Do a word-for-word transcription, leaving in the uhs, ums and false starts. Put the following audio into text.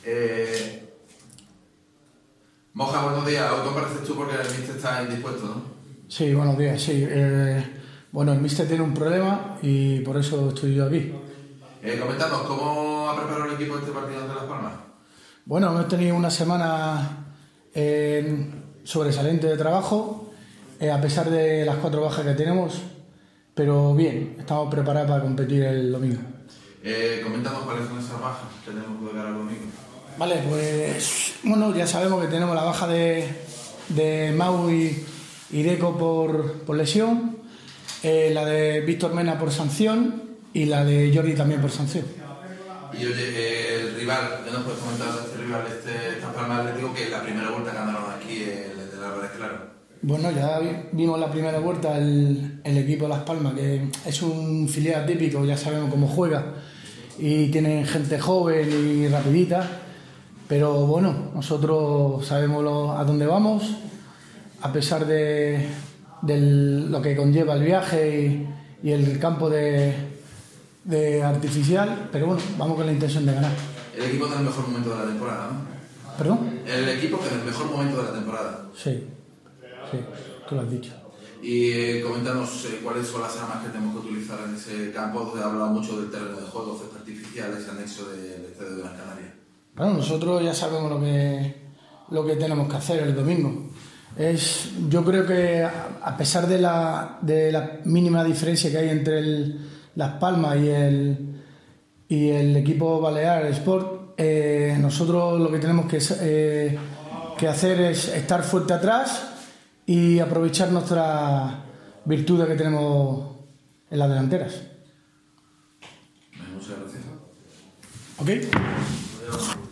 Eh, Moja, buenos días. Hoy compareces tú porque el míster está indispuesto, ¿no? Sí, buenos días, sí. Eh, bueno, el míster tiene un problema y por eso estoy yo aquí. Eh, coméntanos, ¿cómo ha preparado el equipo este partido ante Las Palmas? Bueno, hemos tenido una semana eh, sobresaliente de trabajo, eh, a pesar de las cuatro bajas que tenemos, pero bien, estamos preparados para competir el domingo. Eh, coméntanos cuáles son esas bajas que tenemos que cara al domingo. Vale, pues bueno, ya sabemos que tenemos la baja de, de Mau y, y Deco por, por lesión, eh, la de Víctor Mena por sanción y la de Jordi también por sanción. Y oye, eh, el rival, ¿qué nos puedes comentar de este rival, este Las Palmas Atlético, que es la primera vuelta que ganaron aquí, el de Álvarez Claro? Bueno, ya vimos la primera vuelta el, el equipo de Las Palmas, que es un filial típico, ya sabemos cómo juega y tienen gente joven y rapidita, pero bueno, nosotros sabemos lo, a dónde vamos, a pesar de, de lo que conlleva el viaje y, y el campo de, de artificial, pero bueno, vamos con la intención de ganar. El equipo está en el mejor momento de la temporada, ¿no? ¿Perdón? El equipo que en el mejor momento de la temporada. Sí, sí, tú lo has dicho. Y eh, coméntanos eh, cuáles son las armas que tenemos que utilizar en ese campo, donde ha hablado mucho del terreno de juego, césped artificial, ese anexo del estadio de Gran Canaria. Bueno, nosotros ya sabemos lo que, lo que tenemos que hacer el domingo. Es, yo creo que a pesar de la, de la mínima diferencia que hay entre el, Las Palmas y el, y el equipo Balear Sport, eh, nosotros lo que tenemos que, eh, que hacer es estar fuerte atrás y aprovechar nuestras virtudes que tenemos en las delanteras. Muchas gracias. ¿Ok?